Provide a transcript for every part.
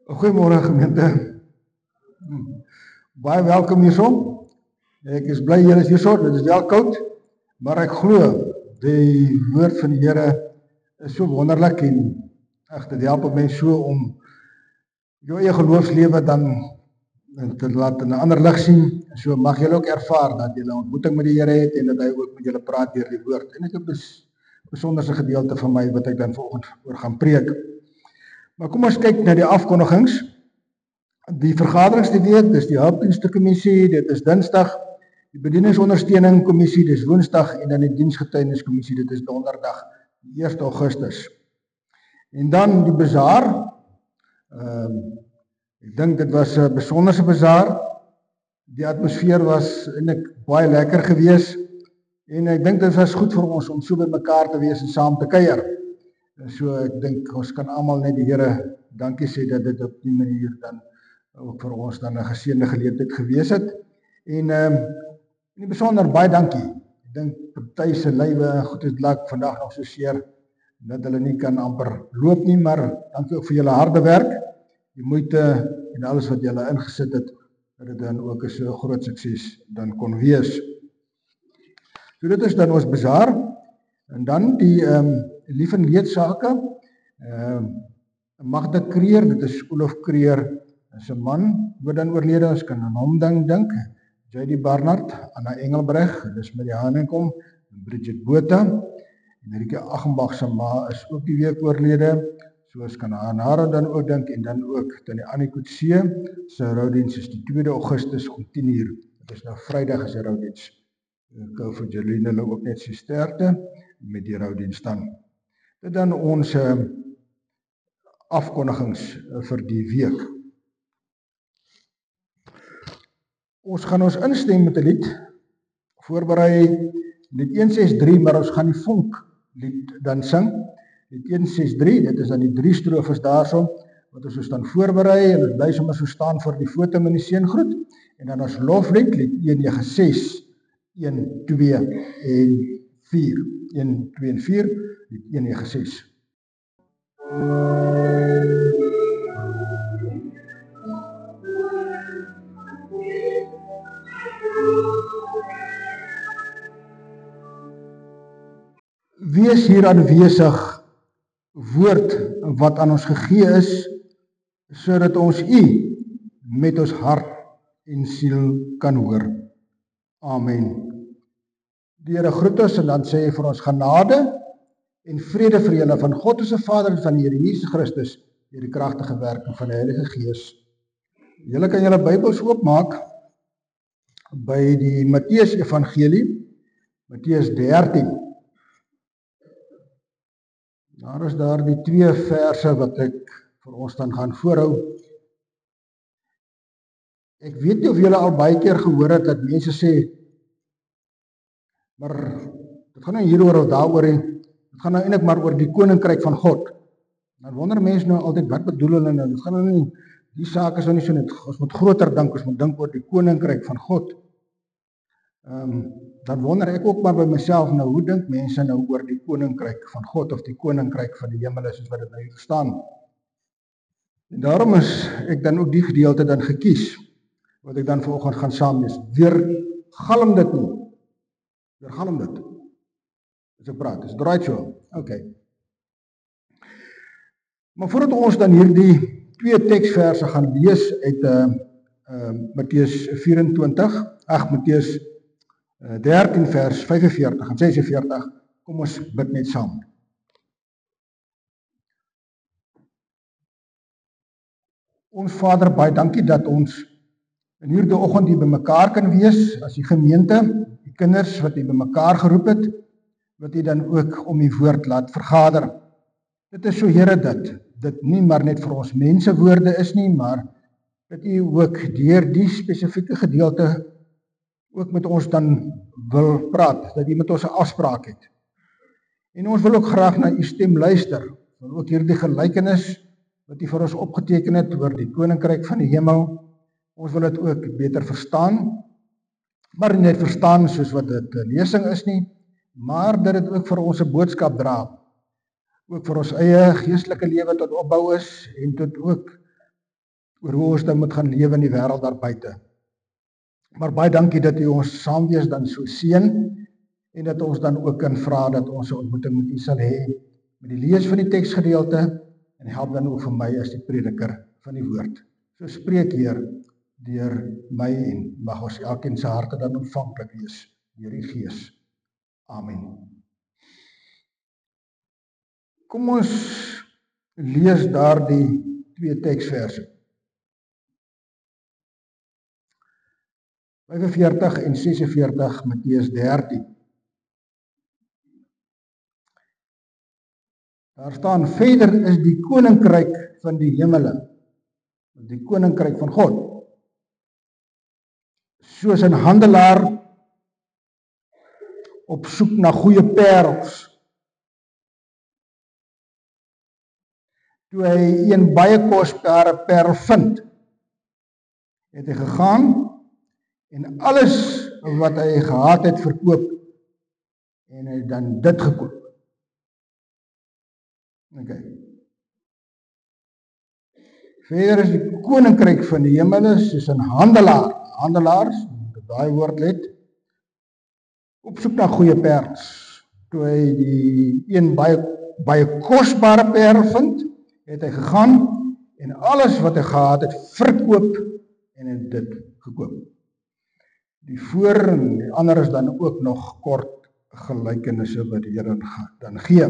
Goeiemôre gemeente. Baie welkom hierson. Ek is bly julle is hierso. Dit is wel koud, maar ek glo die woord van die Here is so wonderlik en dit help mense so om jou eie geloofslewe dan te laat in 'n ander lig sien. So mag julle ook ervaar dat julle 'n ontmoeting met die Here het en dat hy ook met julle praat deur die woord. En dit is 'n besonderse gedeelte van my wat ek dan vanoggend oor gaan preek. Maar kom ons kyk na die afkondigings. Die vergaderings die week, dis die hulpdienste kommissie, dit is Dinsdag, die bedieningsondersteuning kommissie, dis Woensdag en dan die diensgetuienis kommissie, dit is Donderdag, 1 Augustus. En dan die bazaar. Ek dink dit was 'n besonderse bazaar. Die atmosfeer was eintlik baie lekker gewees en ek dink dit was goed vir ons om so by mekaar te wees en saam te kuier. En so ek dink ons kan almal net die Here dankie sê dat dit op die manier dan ook vir ons dan 'n geseënde geleentheid gewees het. En in die besonder baie dankie. Ek dink party se lywe goed is dalk vandag nog so seer dat hulle nie kan amper loop nie, maar dankie ook vir julle harde werk, die moeite en alles wat julle ingesit het, dat dit dan ook 'n so groot sukses dan kon wees. So dit is dan ons bazaar en dan die lief en leed sake. Magda Kreer, dit is Olof Kreer, is 'n man wat dan oorlede is, kan aan hom dink. J.D. Barnard, Anna Engelbreg, dis met die Hanenkom, Bridget Botha, en Rike Achenbach se ma is ook die week oorlede, soos kan aan haar dan ook dink, en dan ook Tannie Annie Coetzee, se roudiens is die 2 Augustus om 10:00, dit is nou Vrydag is die roudiens. Ek hou vir Jolene hulle ook net sy sterkte met die roudiens dan. Dit dan ons afkondigings vir die week. Ons gaan ons instem met 'n lied, voorberei lied 163, maar ons gaan die vonk lied dan sing. Lied 163, dit is dan die 3 strofes daarso, wat ons dan voorberei, en ons bly sommer so staan voor die foto met die seëngroet, en dan ons loflied, lied 196, 1, 2 en 4, 1, 2 en 4, lied 196. Wees hier aanwesig, woord wat aan ons gegee is, sodat ons U met ons hart en siel kan hoor. Amen. Die Here groet ons en dan sê hy vir ons genade en vrede vir julle van God ons Vader en van die Here Jesus Christus deur die kragtige werking van die Heilige Gees. Julle kan julle Bybels oopmaak by die Matteus Evangelie, Matteus 13. Daar is daar die 2 verse wat ek vir ons dan gaan voorhou. Ek weet nie of julle al baie keer gehoor het dat mense sê, maar dit gaan nou hieroor of daaroor en dit gaan nou eintlik maar oor die koninkryk van God. Dan wonder mense nou altyd, wat bedoel hulle nou? Dit gaan nou nie, die saak is nou nie so net, ons moet groter dink, ons moet dink oor die koninkryk van God. Dan wonder ek ook maar by myself, nou hoe dink mense nou oor die koninkryk van God of die koninkryk van die hemel is, soos wat dit nou hier staan. En daarom is ek dan ook die gedeelte dan gekies, wat ek dan vanoggend gaan saamlees. Weergalm dit nie. Weergalm dit. As ek praat, is dit right so? Okay. Maar voordat ons dan hierdie 2 teksverse gaan lees uit Matteus 13 vers 45 en 46, kom ons bid net saam. Ons Vader, baie dankie dat ons in hierdie oggend hier bymekaar kan wees as die gemeente, die kinders wat hier bymekaar geroep het, wat U dan ook om U woord laat vergader. Dit is so, Here, dat dit nie maar net vir ons mense woorde is nie, maar dat U ook deur die spesifieke gedeelte ook met ons dan wil praat, dat U met ons 'n afspraak het. En ons wil ook graag na U stem luister, want ook hierdie gelykenis wat U vir ons opgeteken het oor die koninkryk van die hemel, ons wil dit ook beter verstaan, maar nie net verstaan soos wat dit 'n lesing is nie, maar dat dit ook vir ons 'n boodskap dra, ook vir ons eie geestelike lewe tot opbou is, en tot ook oor hoe ons dan moet gaan lewe in die wêreld daar buite. Maar baie dankie dat U ons saamwees dan so seën en dat ons dan ook kan vra dat ons 'n ontmoeting met U sal hê met die lees van die teksgedeelte en help dan ook vir my as die prediker van die woord. So spreek Heer deur my en mag ons elkeen se harte dan ontvanklik wees deur die Gees. Amen. Kom ons lees daardie 2 teksverse. 45 en 46 Matteus 13. Daar staan, verder is die koninkryk van die hemele, die koninkryk van God, soos 'n handelaar op soek na goeie parels. Toe hy een baie kosbare parel vind, het hy gegaan en alles wat hy gehad het verkoop en hy dan dit gekoop. Okay. Verder is die koninkryk van die hemele soos 'n handelaars, daai woord let, op soek na goeie parels. Toe hy die een baie kosbare parel vind, het hy gegaan en alles wat hy gehad het verkoop en het dit gekoop. Die voor en die ander is dan ook nog kort gelykenisse wat die Here dan gee.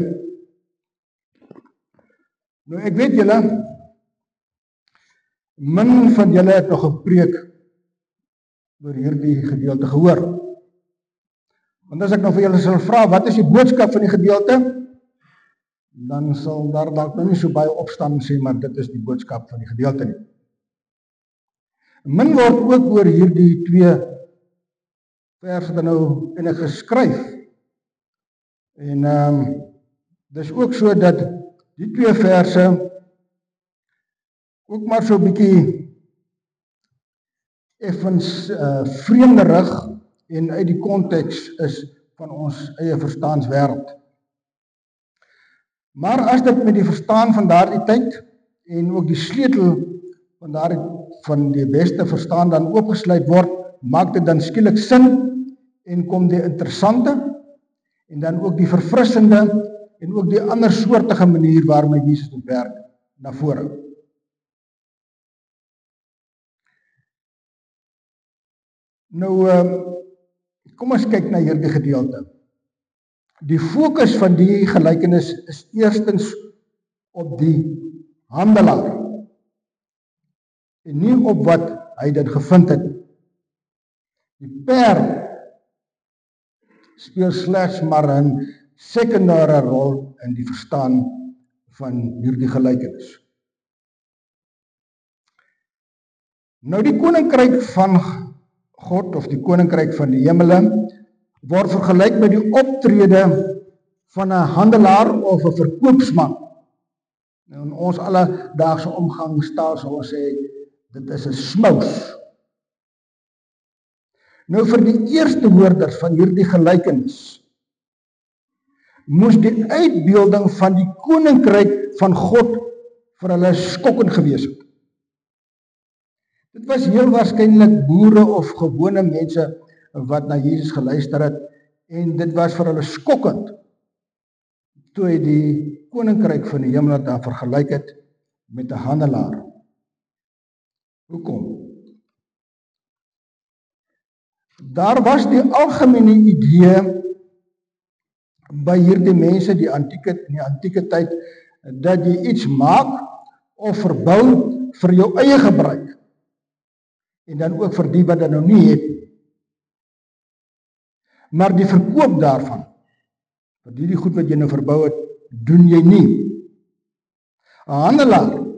Nou ek weet julle, min van julle het nog 'n preek oor hierdie gedeelte gehoor. Want as ek nou vir julle sal vra, wat is die boodskap van die gedeelte? Dan sal daar dalk nou nie so baie opstaan en sê, maar dit is die boodskap van die gedeelte nie. Min word ook oor hierdie 2 verse dan nou in 'n geskryf. En dis ook so dat die 2 verse ook maar so 'n bietjie effens vreemderig en uit die konteks is van ons eie verstaanswêreld. Maar as dit met die verstaan van daardie tyd en ook die sleutel van die beste verstaan dan oopgesluit word, maak dit dan skielik sin en kom die interessante en dan ook die verfrissende en ook die ander soortige manier waarmee Jesus dit werk na vore. Nou, kom ons kyk na hierdie gedeelte. Die fokus van die gelykenis is eerstens op die handelaar en nie op wat hy dit gevind het. Die parel speel slegs maar 'n sekondêre rol in die verstaan van hierdie gelykenis. Nou die koninkryk van God of die koninkryk van die hemele word vergelyk met die optrede van 'n handelaar of 'n verkoopsman. Nou in ons alledaagse omgangstaal sal ons sê dit is 'n smous. Nou vir die eerste hoorders van hierdie gelykenis moes die uitbeelding van die koninkryk van God vir hulle skokkend gewees het. Dit was heel waarskynlik boere of gewone mense wat na Jesus geluister het en dit was vir hulle skokkend toe hy die koninkryk van die hemel daar vergelyk het met 'n handelaar. Hoekom? Daar was die algemene idee by hierdie mense in die antieke tyd dat jy iets maak of verbou vir jou eie gebruik en dan ook vir die wat dit nou nie het. Maar die verkoop daarvan, vir die goed wat jy nou verbou het, doen jy nie. 'n Handelaar,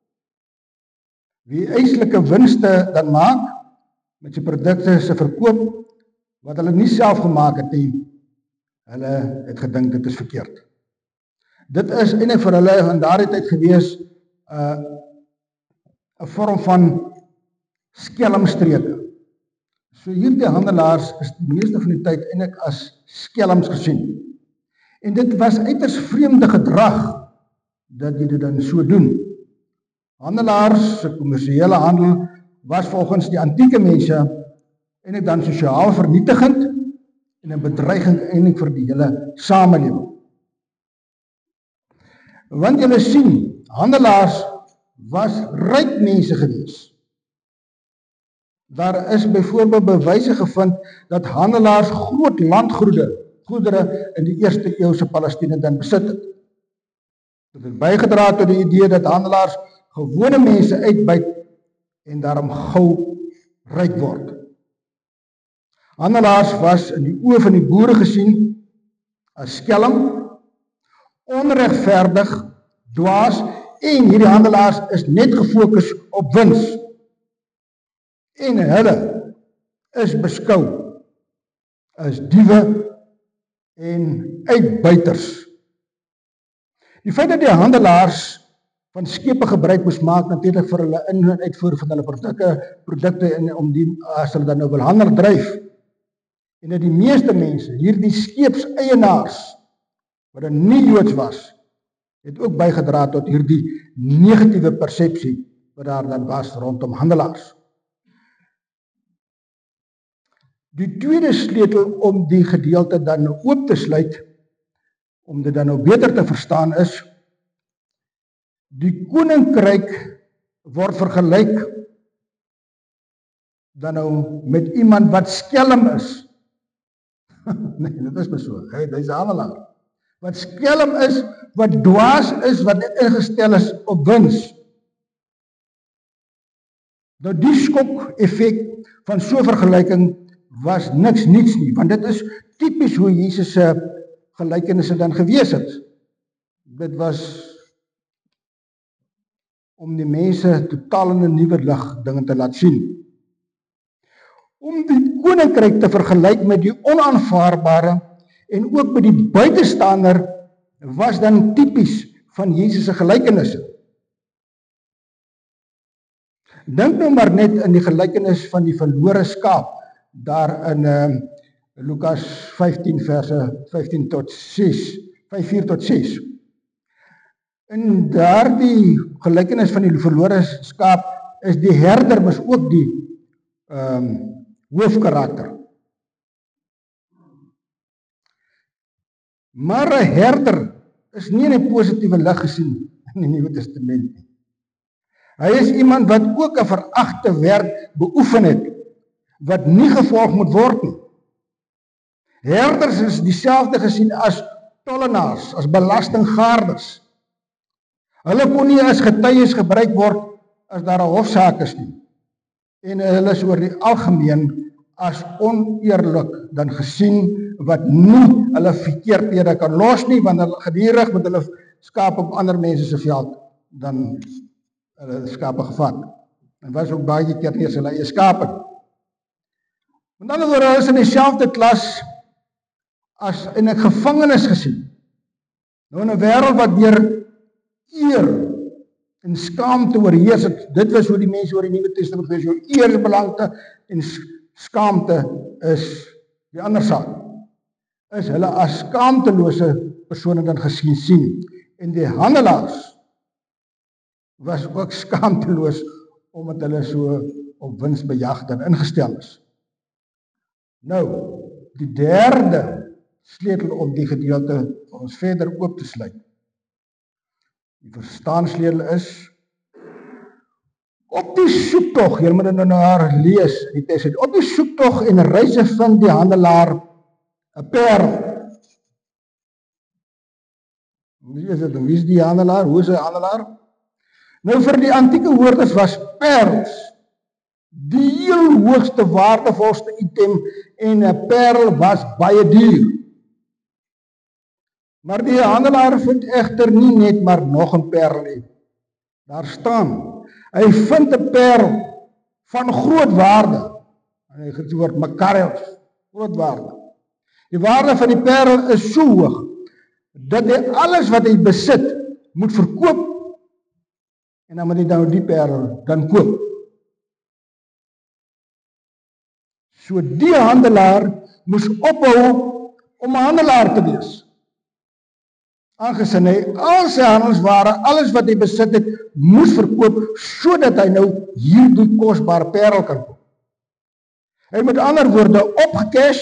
wie eislike winste dan maak met sy produkte se verkoop, wat hulle nie self gemaak het nie, hulle het gedink dit is verkeerd. Dit is eintlik vir hulle in daardie tyd gewees 'n vorm van skelmstreke. So hierdie handelaars is die meeste van die tyd eintlik as skelms gesien. En dit was uiters vreemde gedrag dat jy dit dan so doen. Handelaars se kommersiële handel was volgens die antieke mense en dan sosiaal vernietigend en 'n bedreiging eintlik vir die hele samelewing. Want julle sien, handelaars was ryk mense gewees. Daar is byvoorbeeld bewyse gevind dat handelaars groot landgoedere in die eerste eeuse Palestina dan besit het. Dit het bygedra tot die idee dat handelaars gewone mense uitbuit en daarom gou ryk word. Handelaars was in die oë van die boere gesien as skelm, onregverdig, dwaas en hierdie handelaars is net gefokus op wins. En hulle is beskou as diewe en uitbuiters. Die feit dat die handelaars van skepe gebruik moes maak natuurlik vir hulle in- en uitvoer van hulle produkte en om die as hulle dan nou wil handel dryf. En dat die meeste mense, hierdie skeepseienaars wat dan nie Joods was, het ook bygedra tot hierdie negatiewe persepsie wat daar dan was rondom handelaars. Die tweede sleutel om die gedeelte dan oop te sluit, om dit dan nou beter te verstaan is, die koninkryk word vergelyk dan nou met iemand wat skelm is. Nee, dit is maar so, hy is 'n handelaar. Wat skelm is, wat dwaas is, wat ingestel is op wins. Nou die skok effek van so 'n vergelyking was niks niets nie, want dit is tipies hoe Jesus se gelykenisse dan gewees het. Dit was om die mense totaal in 'n nuwe lig dinge te laat sien. Om die koninkryk te vergelyk met die onaanvaarbare en ook met die buitestander was dan tipies van Jesus se gelykenisse. Dink nou maar net in die gelykenis van die verlore skaap, daar in Lukas 15 verse 15 tot 6, 4 tot 6. In daardie gelykenis van die verlore skaap is die herder mos ook die hoofkarakter. Maar 'n herder is nie in 'n positiewe lig gesien in die Nuwe Testament nie. Hy is iemand wat ook 'n veragte werk beoefen het, wat nie gevolg moet word nie. Herders is dieselfde gesien as tollenaars, as belastinggaarders. Hulle kon nie as getuies gebruik word as daar 'n hofsaak is nie. En hulle is oor die algemeen as oneerlik dan gesien, wat nie hulle verkeerdhede kan los nie, want hulle gedurig met hulle skape op ander mense se veld dan hulle skape gevat. En was ook baie keer nie hulle eie skape. Met ander woorde, hulle is in dieselfde klas as in 'n gevangenis gesien. Nou in 'n wêreld wat deur eer en skaamte oorheers het, dit was hoe die mense oor die Nuwe Testament gewees, jou eersbelang en skaamte is die ander saak. Is hulle as skaamtelose persone dan gesien. En die handelaars was ook skaamteloos omdat hulle so op winsbejag dan ingestel is. Nou, die derde sleutel om die gedeelte vir ons verder oop te sluit. Die verstaanssleutel is op die soektog, jy moet dit nou lees, die teks het, op die soektog en reise vind die handelaar 'n parel. Wie is dit? Wie is die handelaar? Hoe is hy handelaar? Nou vir die antieke hoorders was parels die heel hoogste waardevolste item en 'n parel was baie duur. Maar die handelaar vind egter nie net maar nog 'n parel nie. Daar staan, hy vind 'n parel van groot waarde. Hy het die woord makarios, groot waarde. Die waarde van die parel is so hoog dat hy alles wat hy besit moet verkoop en dan moet hy nou die parel dan koop. So die handelaar moes ophou om 'n handelaar te wees. aangesien hy al sy handelsware, alles wat hy besit het, moes verkoop, sodat hy nou hierdie kosbare parel kan koop. Hy het met ander woorde opgecash,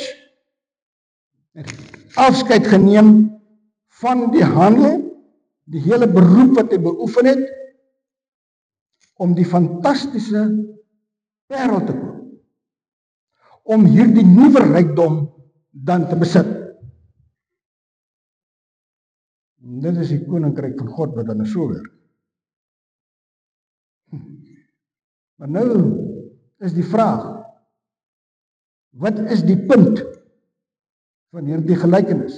afskeid geneem van die handel, die hele beroep wat hy beoefen het, om die fantastiese parel te koop, om hierdie nuwe rykdom dan te besit. En dit is die koninkryk van God wat dan so werk. Maar nou is die vraag, wat is die punt van hierdie gelykenis?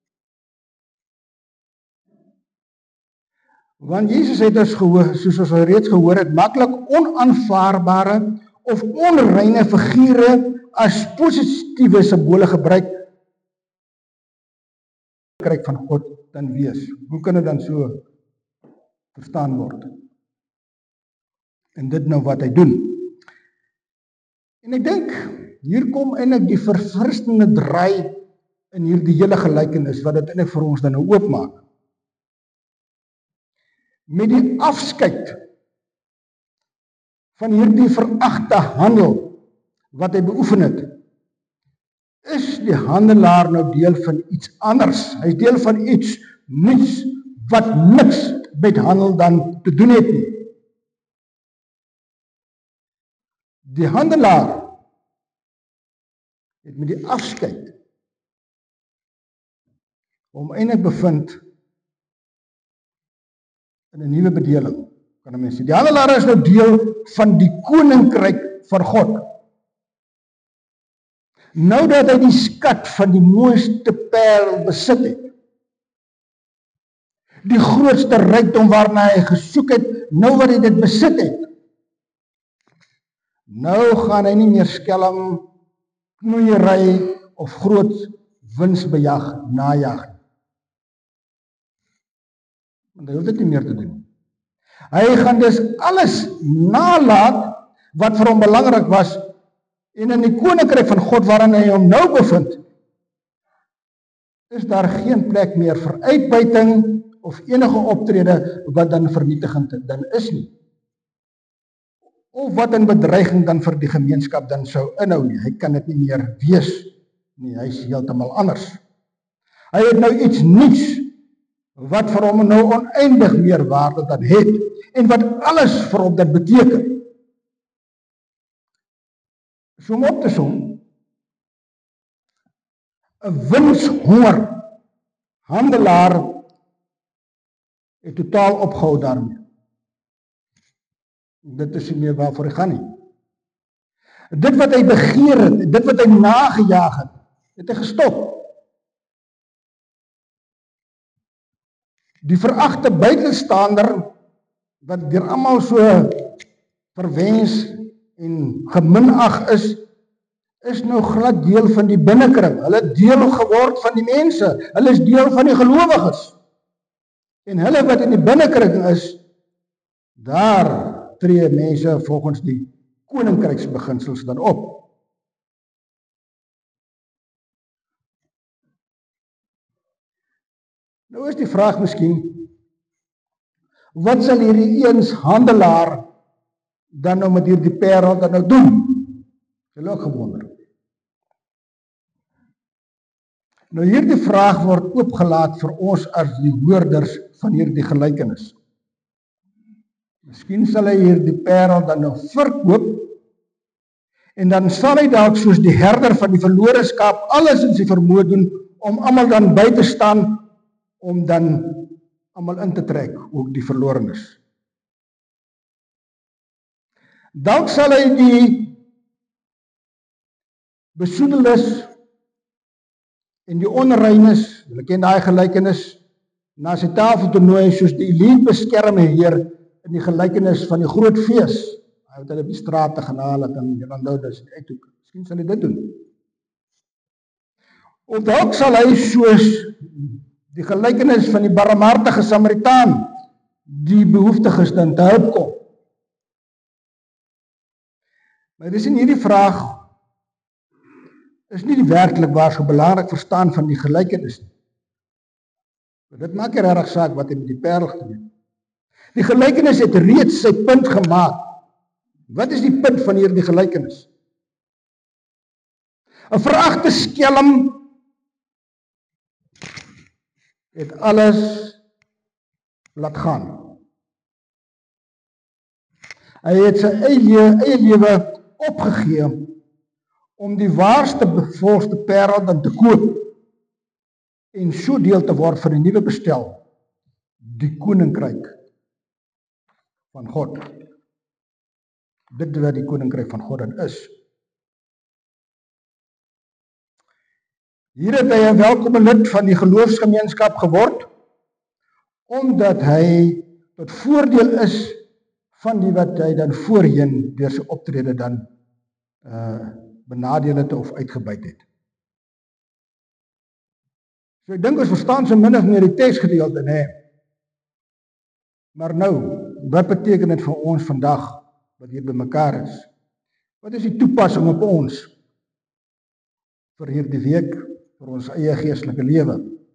Want Jesus het ons gehoor, soos ons al reeds gehoor het, maklik onaanvaarbare of onreine figure as positiewe simbole gebruik kryk van God dan wees. Hoe kan dit dan so verstaan word? En dit nou wat hy doen. En ek dink, hier kom eintlik die verfrissende draai in hierdie hele gelykenis, wat dit eintlik vir ons dan nou oopmaak. Met die afskeid van hierdie veragte handel wat hy beoefen het, is die handelaar nou deel van iets anders. Hy is deel van iets niets wat niks met handel dan te doen het nie. Die handelaar het met die afskeid hom eintlik bevind in 'n nuwe bedeling, kan 'n mens sê. Die handelaar is nou deel van die koninkryk van God. Nou dat hy die skat van die mooiste parel besit het, die grootste rykdom waarna hy gesoek het, nou wat hy dit besit het, nou gaan hy nie meer skelm, knoeiery of groot winsbejag najag. Want hy hoef dit nie meer te doen. Hy gaan dus alles nalaat wat vir hom belangrik was, en in die koninkryk van God waarin hy hom nou bevind, is daar geen plek meer vir uitbuiting of enige optrede wat dan vernietigend dan is nie. Of wat in bedreiging dan vir die gemeenskap dan sou inhou nie. Hy kan dit nie meer wees nie, hy is heeltemal anders. Hy het nou iets niets wat vir hom nou oneindig meer waarde dan het, en wat alles vir hom dan beteken. So om op te som, 'n winshonger handelaar het totaal opgehou daarmee. Dit is nie meer waarvoor hy gaan nie. Dit wat hy begeer het, dit wat hy nagejaag het, het hy gestop. Die veragte buitenstaander, wat deur almal so verwens en geminag is nou glad deel van die binnekring. Hulle het deel geword van die mense. Hulle is deel van die gelowiges. En hulle wat in die binnekring is, daar tree mense volgens die koninkryksbeginsels dan op. Nou is die vraag miskien, wat sal hierdie eens handelaar dan nou met hierdie parel dan nou doen? Hulle ook gewonder. Nou hierdie vraag word oopgelaat vir ons as die hoorders van hierdie gelykenis. Miskien sal hy hierdie parel dan nou verkoop, en dan sal hy dalk soos die herder van die verlore skaap alles in sy vermoë doen, om almal dan by te staan, om dan almal in te trek, ook die verlorenes. Dalk sal hy die besoedeles en die onreines, hulle ken daai gelykenis, na sy tafel te nooi, soos die elite beskerme heer in die gelykenis van die groot fees. Hy het hulle op die strate gaan haal en onthou dis uithoek. Miskien sal hy dit doen. Of dalk sal hy soos die gelykenis van die barmhartige Samaritaan die behoeftiges dan te help kom. Maar dis in hierdie vraag is nie die werklik waar so belangrik verstaan van die gelykenis nie. Dit maak nie regtig saak wat hy met die parel gedoen het. Die gelykenis het reeds sy punt gemaak. Wat is die punt van hierdie gelykenis? 'n veragte skelm het alles laat gaan. Hy het sy eie lewe opgegee om die waarste volste parel dan te koop en so deel te word van die nuwe bestel, die koninkryk van God. Dit wat die koninkryk van God dan is. Hier het hy 'n welkome lid van die geloofsgemeenskap geword, omdat hy tot voordeel is van die wat hy dan voorheen deur sy optrede dan benadeel het of uitgebuit het. So ek dink ons verstaan so min of meer die teksgedeelte, nê. Maar nou, wat beteken dit vir ons vandag wat hier bymekaar is? Wat is die toepassing op ons vir hierdie week, vir ons eie geestelike lewe?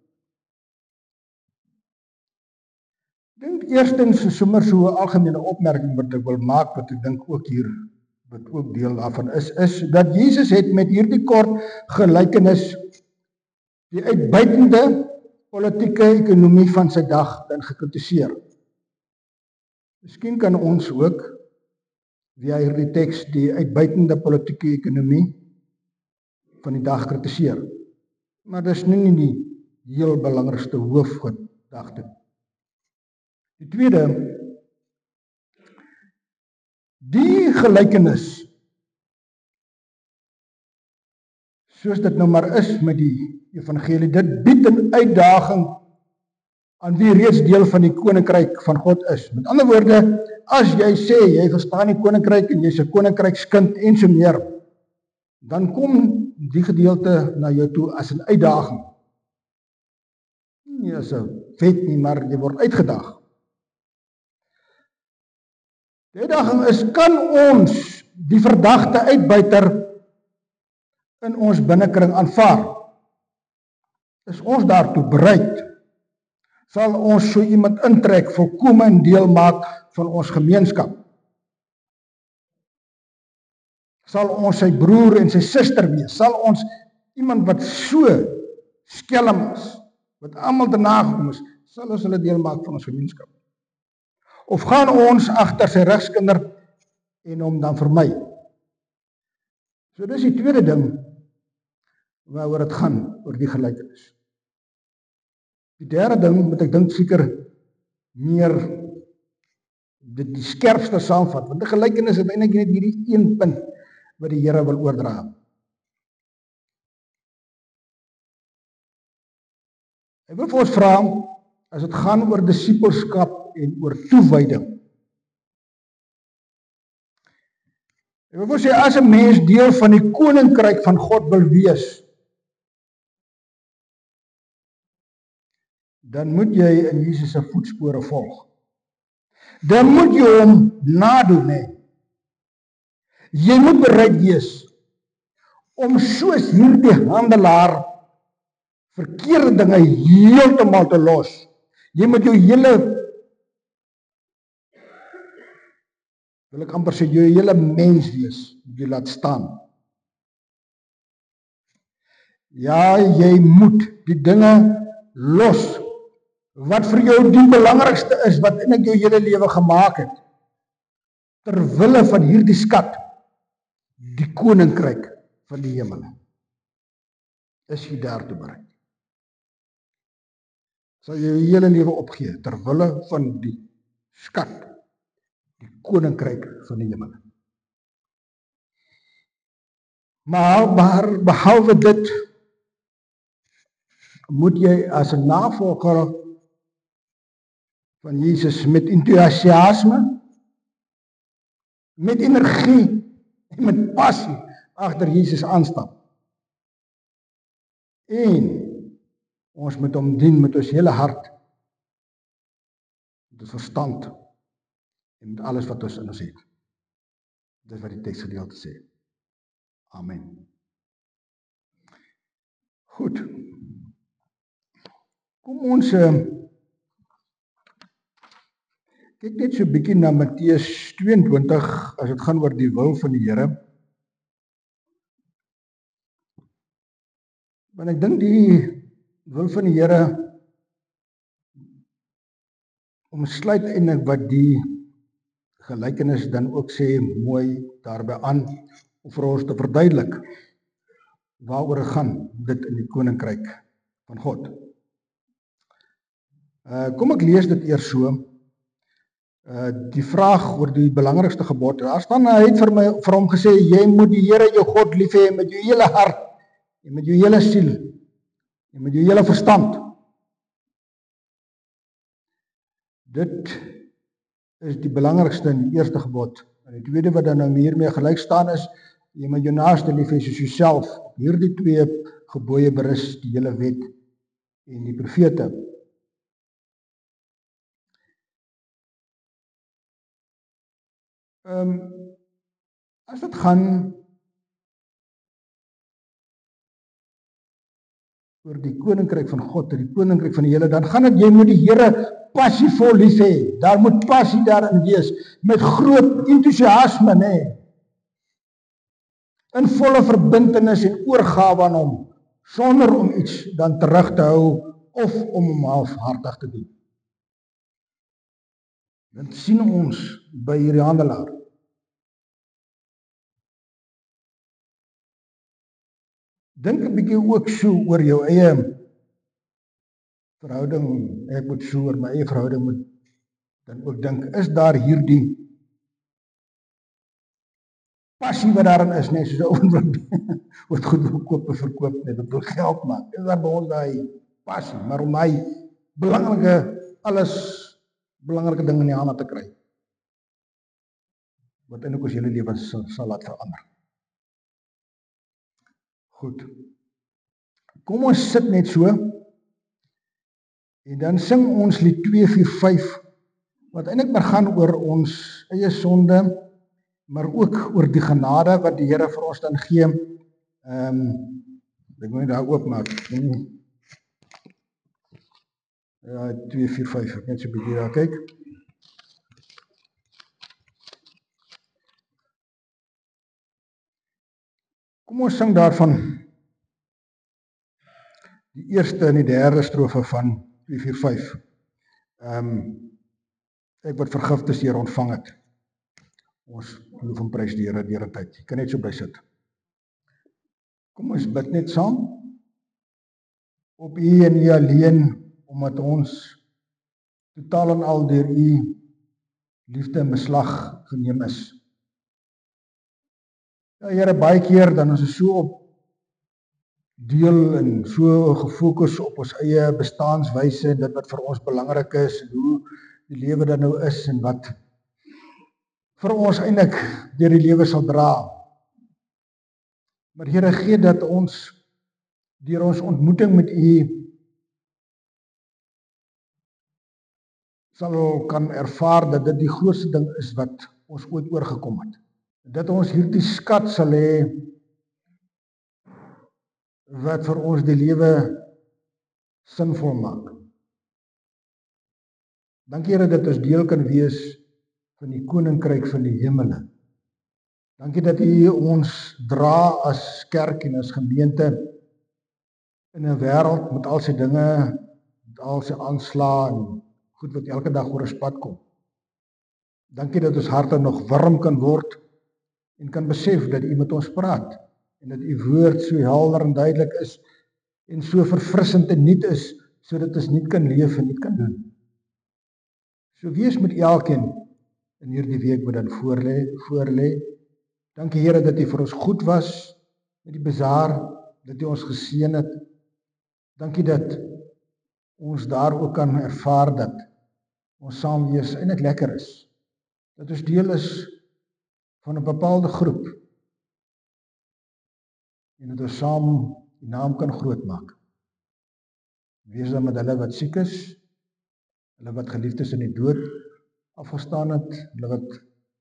Ek dink eerstens sommer so 'n algemene opmerking wat ek wil maak, wat ek dink ook hier, wat ook deel daarvan is dat Jesus het met hierdie kort gelykenis die uitbuitende politieke ekonomie van sy dag dan gekritiseer. Miskien kan ons ook via hierdie teks die uitbuitende politieke ekonomie van die dag kritiseer. Maar dis nie die heel belangrikste hoofgedagte. Die tweede, die gelykenis, soos dit nou maar is met die evangelie, dit bied 'n uitdaging aan wie reeds deel van die koninkryk van God is. Met ander woorde, as jy sê jy verstaan die koninkryk en jy's 'n koninkrykskind en so meer, dan kom die gedeelte na jou toe as 'n uitdaging. Nie as 'n wet nie, maar jy word uitgedaag. Die uitdaging is, kan ons die verdagte uitbuiter in ons binnekring aanvaar? Is ons daartoe bereid? Sal ons so iemand intrek, volkome en deel maak van ons gemeenskap? Sal ons sy broer en sy suster wees? Sal ons iemand wat so skelm is, wat almal te nagekom is, sal ons hulle deel maak van ons gemeenskap? Of gaan ons agter sy regskinder en hom dan vermy? So dis die tweede ding waaroor dit gaan, oor die gelykenis. Die derde ding wat ek dink seker meer die skerpste saamvat, want die gelykenis is eintlik net hierdie een punt wat die Here wil oordra. Ek wil vir ons vra, as dit gaan oor disippelskap en oor toewyding. Ek wil vir ons sê, as 'n mens deel van die koninkryk van God wil wees, dan moet jy in Jesus se voetspore volg. Dan moet jy hom nadoen, hè. Jy moet bereid wees om soos hierdie handelaar verkeerde dinge heeltemal te los. Jy moet jou hele, wil ek amper sê, jou hele mens wees, jy laat staan. Ja, jy moet die dinge los wat vir jou die belangrikste is, wat in jou hele lewe gemaak het, ter wille van hierdie skat, die koninkryk van die hemel. Is jy daartoe bereid? Sal jy jou hele lewe opgee, ter wille van die skat, die koninkryk van die hemel? Maar behalwe dit, moet jy as 'n navolger van Jesus met entoesiasme, met energie en met passie agter Jesus aanstap. En ons moet hom dien met ons hele hart, met ons verstand en met alles wat ons in ons het. Dis wat die teksgedeelte sê. Amen. Goed. Kom ons kyk net so 'n bietjie na Matteus 22 as dit gaan oor die wil van die Here. Want ek dink die wil van die Here omsluit eintlik wat die gelykenis dan ook sê mooi daarby aan om vir ons te verduidelik waaroor dit gaan dit in die koninkryk van God. Kom ek lees dit eers so. Die vraag oor die belangrikste gebod. Daar staan hy het vir hom gesê jy moet die Here jou God lief hê met jou hele hart en met jou hele siel en met jou hele verstand. Dit is die belangrikste en die eerste gebod. En die tweede wat dan nou hiermee gelyk staan is jy moet jou naaste lief hê soos jouself. Hierdie twee gebooie berus die hele wet en die profete. As dit gaan oor die koninkryk van God, die koninkryk van die Here, dan gaan dit jy moet die Here passievol lief hê. Daar moet passie daarin wees met groot entoesiasme, nê. In volle verbintenis en oorgawe aan hom, sonder om iets dan terug te hou of om hom halfhartig te doen. Dan sien ons by hierdie handelaar. Dink 'n bietjie ook so oor jou eie verhouding. Ek moet so oor my eie verhouding moet dan ook dink, is daar hierdie passie wat daarin is, net soos 'n ou wat goed wil koop en verkoop, net wat wil geld maak. Is daar by ons daai passie, maar om my belangrike dinge in die hande te kry, wat eintlik ons hele lewe sal laat verander. Goed. Kom ons sit net so en dan sing ons lied 245 wat eintlik maar gaan oor ons eie sonde, maar ook oor die genade wat die Here vir ons dan gee. Ek moet daar oopmaak. Ja, 245, ek net so 'n bietjie daar kyk. Kom ons sing daarvan die eerste en die derde strofe van 245. Ek wat vergifnis hier ontvang het. Ons loof en prys die Here deur die tyd. Jy kan net so bly sit. Kom ons bid net saam. Op U en U alleen, omdat ons totaal en al deur U liefde in beslag geneem is. Ja Here, baie keer dan ons is so op deel en so gefokus op ons eie bestaanswyse, dit wat vir ons belangrik is, en hoe die lewe dan nou is, en wat vir ons eintlik deur die lewe sal dra. Maar Here, gee dat ons deur ons ontmoeting met U sal kan ervaar dat dit die grootste ding is wat ons ooit oorgekom het. Dat ons hierdie skat sal hê wat vir ons die lewe sinvol maak. Dankie Here dat ons deel kan wees van die koninkryk van die hemele. Dankie dat U ons dra as kerk en as gemeente in 'n wêreld met al sy dinge, met al sy aanslae en goed wat elke dag oor ons pad kom. Dankie dat ons harte nog warm kan word en kan besef dat U met ons praat en dat U woord so helder en duidelik is en so verfrissend en nuut is, sodat ons nuut kan leef en nuut kan doen. So wees met elkeen in hierdie week wat dan voorlê. Dankie Here dat U vir ons goed was met die bazaar, dat U ons geseën het. Dankie dat ons daar ook kan ervaar dat ons saam wees eintlik lekker is. Dat ons deel is van 'n bepaalde groep. En dat ons saam die naam kan grootmaak. Wees dan met hulle wat siek is, hulle wat geliefdes in die dood afgestaan het, hulle wat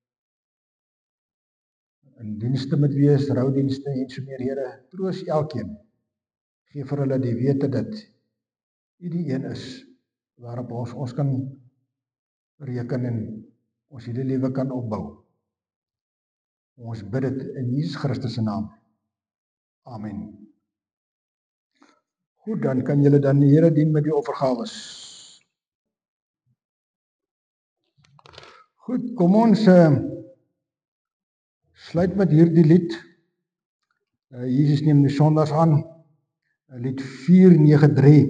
in dienste moet wees, roudienste en so meer, Here, troos elkeen. Gee vir hulle die wete dat U die een is waarop ons kan reken en ons hele lewe kan opbou. Ons bid dit in Jesus Christus se naam. Amen. Goed, dan kan julle dan die Here dien met die offergawes. Goed, kom ons sluit met hierdie lied. Jesus neem die sondaars aan. Lied 493.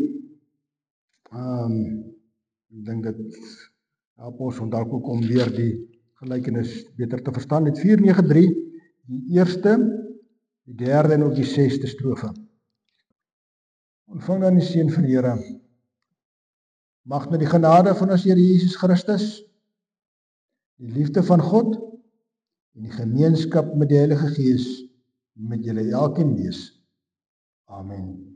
Ek dink dit help ons om dalk ook om weer die gelykenis beter te verstaan. Lied 493, die eerste, die derde en ook die 6de strofe. Ontvang dan die seën van die Here. Mag met die genade van ons Here Jesus Christus, die liefde van God en die gemeenskap met die Heilige Gees met julle elkeen wees. Amen.